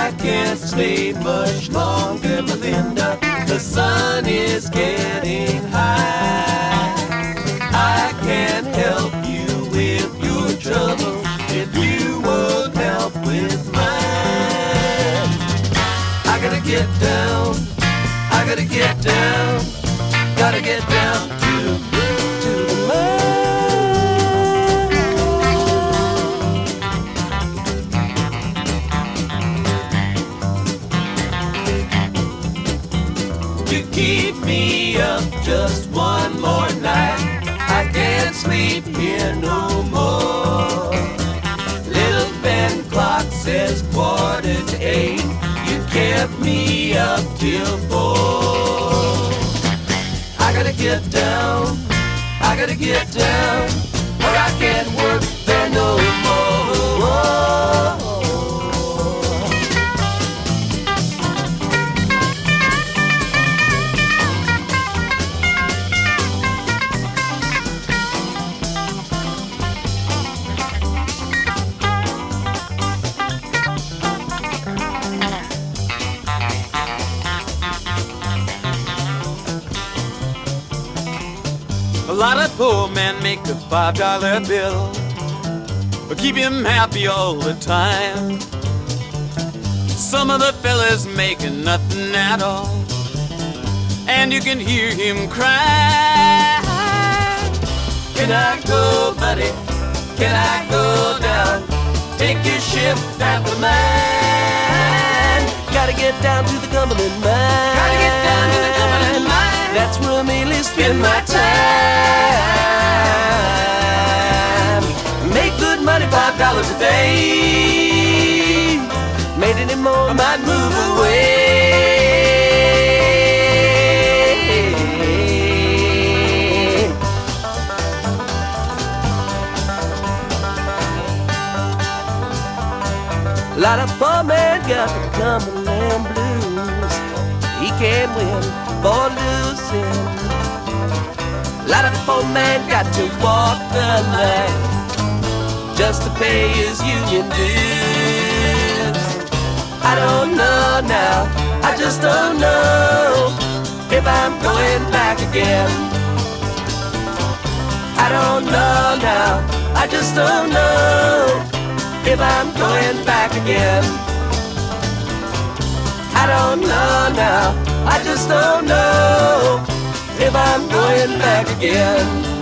I can't stay much longer, Melinda. The sun is getting high. I can't help you with your trouble if you won't help with mine. I gotta get down, I gotta get down, gotta get down to the mine. You keep me up just one more night. I can't sleep here no more. Little Ben clock says 7:45. You kept me up till 4. I gotta get down, I gotta get down, or I can't work there no more. A lot of poor men make a $5 bill, but keep him happy all the time. Some of the fellas making nothing at all, and you can hear him cry. Can I go, buddy? Can I go down? Take your ship after mine. Gotta get down to the Cumberland mine. Gotta get down to the Cumberland mine. That's where I mainly spend my time. Make good money, $5 a day. Made any more, I might move away. A lot of poor men got the Cumberland blues. He can't win for losing. A lot of poor men got to walk the line just to pay his union dues. I don't know now, I just don't know if I'm going back again. I don't know now, I just don't know if I'm going back again. I don't know now, I just don't know if I'm going back again.